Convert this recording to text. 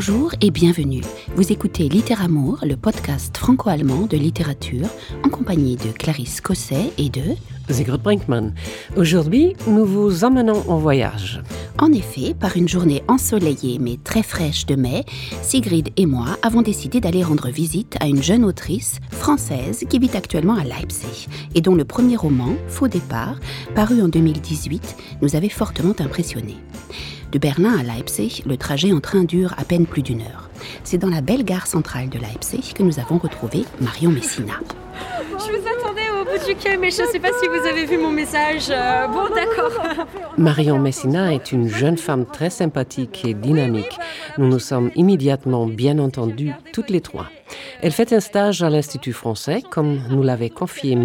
Bonjour et bienvenue. Vous écoutez Littéramour, le podcast franco-allemand de littérature, en compagnie de Clarisse Cosset et de Sigrid Brinkmann. Aujourd'hui, nous vous emmenons en voyage. En effet, par une journée ensoleillée mais très fraîche de mai, Sigrid et moi avons décidé d'aller rendre visite à une jeune autrice française qui vit actuellement à Leipzig et dont le premier roman, Faux départ, paru en 2018, nous avait fortement impressionnés. De Berlin à Leipzig, le trajet en train dure à peine plus d'1 heure. C'est dans la belle gare centrale de Leipzig que nous avons retrouvé Marion Messina. Je vous attendais au bout du quai, mais je ne sais pas si vous avez vu mon message. Bon, d'accord. Marion Messina est une jeune femme très sympathique et dynamique. Nous nous sommes immédiatement bien entendus toutes les trois. Elle fait un stage à l'Institut français, comme nous l'avait confié